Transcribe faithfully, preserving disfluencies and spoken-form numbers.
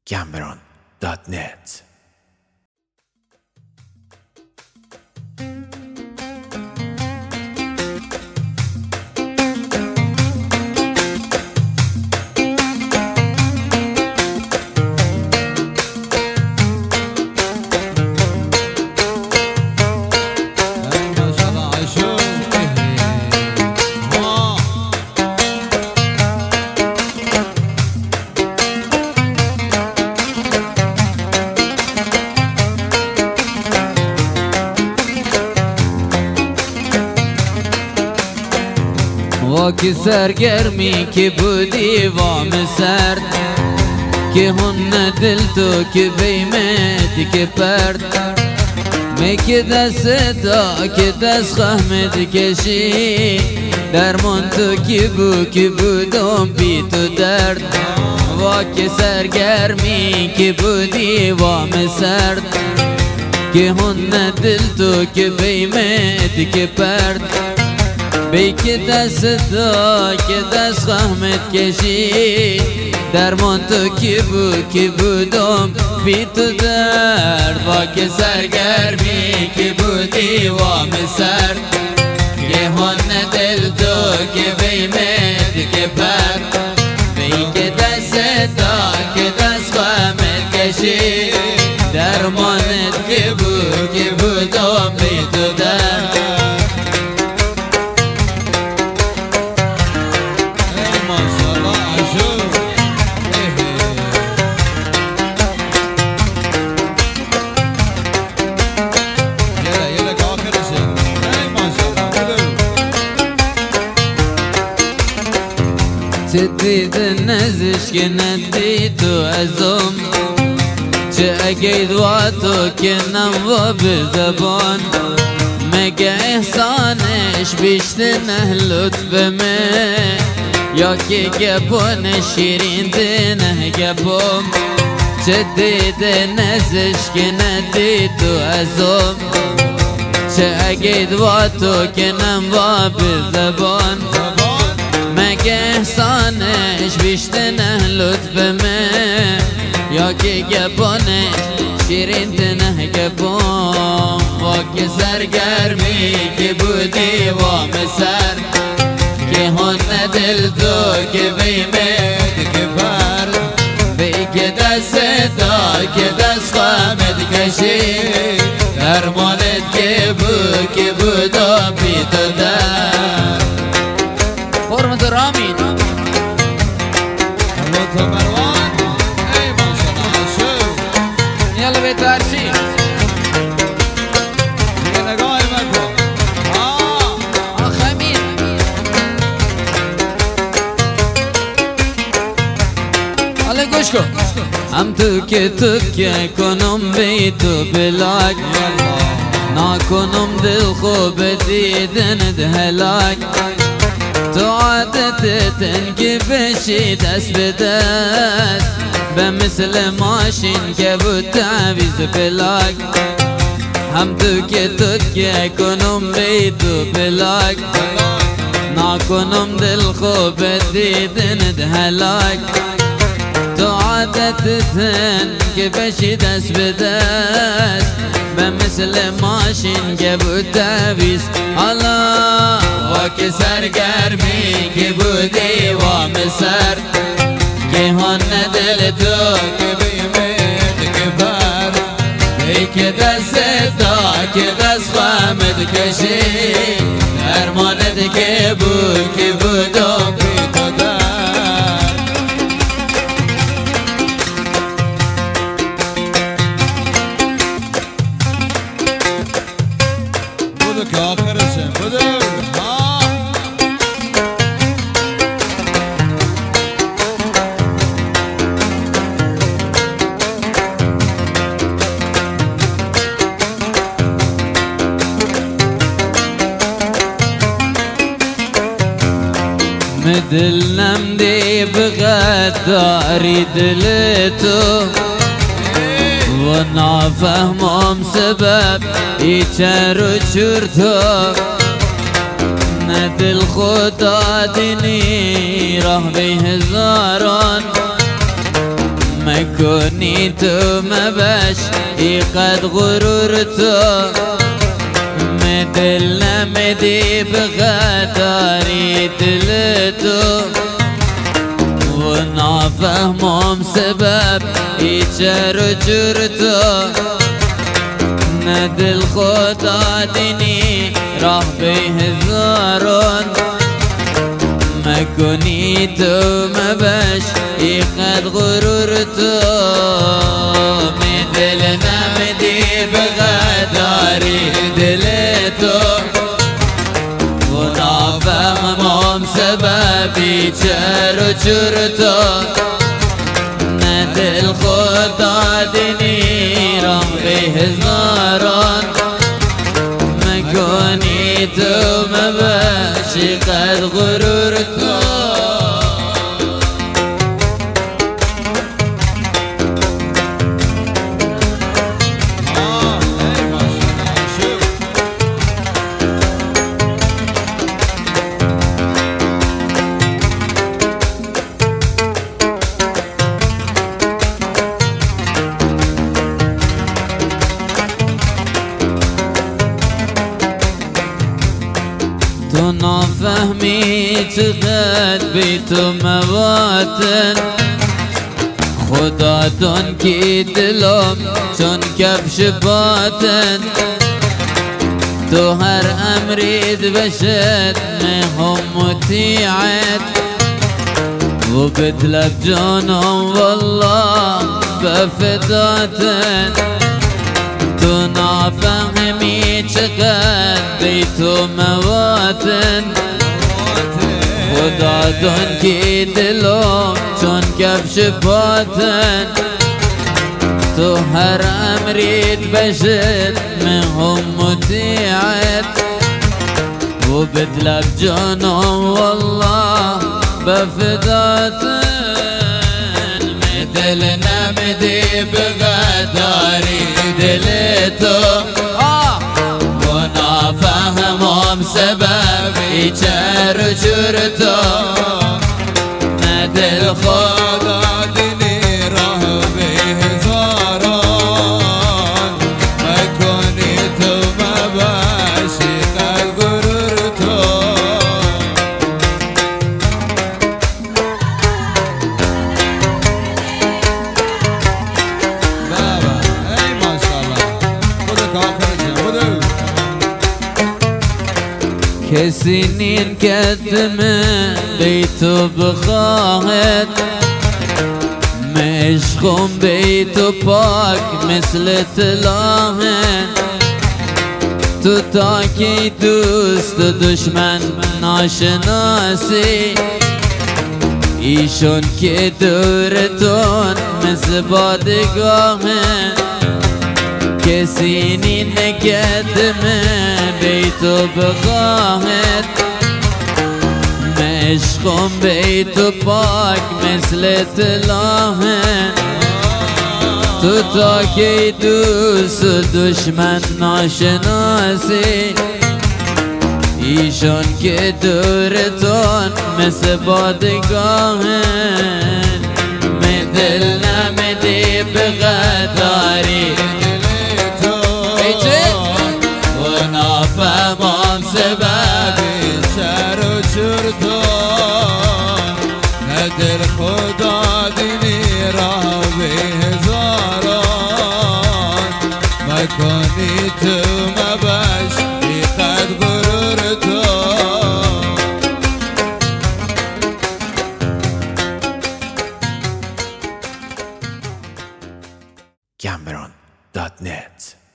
گمبران دات نت. واکی سرگرمی که بودی وام سرد که هن دل تو که بیمتی که پرد میکی دست تا که دست خهمت کشی درمان تو که بو که بودم بی تو درد. واکی سرگرمی که بودی وام سرد که هن دل تو که بیمتی که پرد بی که دست تا که دست خهمت کشی درمان تو که بود که بودم بی تو درد. با که سرگرمی که بودی وام سرد یه هن دل تو که بیمت که پرد بی که دست تا که دست خهمت کشی درمانت که بود که بودم بی تو درد. چه دید نزش که ندی تو ازم چه اگید و تو که نم به زبان مگه احسانش بیشتر نه لطف من یا که گبون شیرین ده نه گبم. چه دید نزش که ندی تو ازم چه اگید و تو که نم به زبان مگه احسانش بیشتر نه لطف من یا که گبانش شیرین نه گبان. واک سرگرمی که بودی وام سرد که هن دل تو که بیمت که پرد بی که دست تا که دست خامد کشی درمانت که بود که بودم بی تو درد. حرمت رامین حرمت مروان ای ماشاءالله شو یلا بیت هرچی دیگه نگاه مکن آخ امین حالا گوش کن هم تو که تو که کنم بی تو بلاک نکنم دل خوب دیدن دهلاک تو عادت تنگی بشی دست به دست به مثل ماشین که بود تعویز بلاک هم تو که تو که کنم بی تو بلاک نکنم دل خوب دیدن دهلاک تو عادت تنگی بشی دست به دست به مثل ماشین که بود تعویز حالا واک سرگرمی که بودی وام سرد که هن دل تو که بیمت که پرد بی که دست تا که دست خامد کشی درمانت که بود که بودم بی تو درد. بودو که آخرشم بودو دل نمدی بغداری دل تو و نافهمم سبب ای چر و چور تو نه دل خدا دینی راه بی هزاران مكوني تو مبش قد غرور تو مدل نمدي بغداري دلتو ونافهمهم سبب يجر جرتو ندل خدا ديني راح بهزارون مكوني تو مبش قد غرورتو مدل نمدي بغداري دلتو ونافهمهم سببي جر جرتو ندل خدا ديني راح بهزارون مكوني تو مباشي قد غرورتو تو نافهمی چقدر بی تو مواتن خدا دان کی دلم چون کفش باتن تو هر امرید بشد مهم مطیعت و بطلب جانم والله بفداتن تو نافهمی چقدر بی تو مواتن خدا دان کی دلم چون کفش باتن تو هر امرید بشد مهم مطیعت و بدلب جانم والله بفداتن مدل نمدی بغداری دلتو ونافهمهم سببی چر جرتو ندل خدا دینی راه بهزاران مکنی تو مباشی قد غرورتو بابا ای ماشاءالله خودت آخر جا خودت کسی نین کدمه بیتو بخواهد مشخم بیتو پاک مثل تلاهن تو تاکی دوست و دشمن ناشناسی ایشون که دورتون مثل بادگاهن کسی نین کدمه بیتو بخواهد مشخم بیتو پاک مثل تلاهن تو تا که دوست و دشمن ناشناسی ایشون که دورتون مثل بادگاهن مدل نمدی بغداری ونافهمهم سببی شر و چرتو ندل خدا دینی راه بهزاران مکنی تو مبش بی قد غرورتو Cameron dot net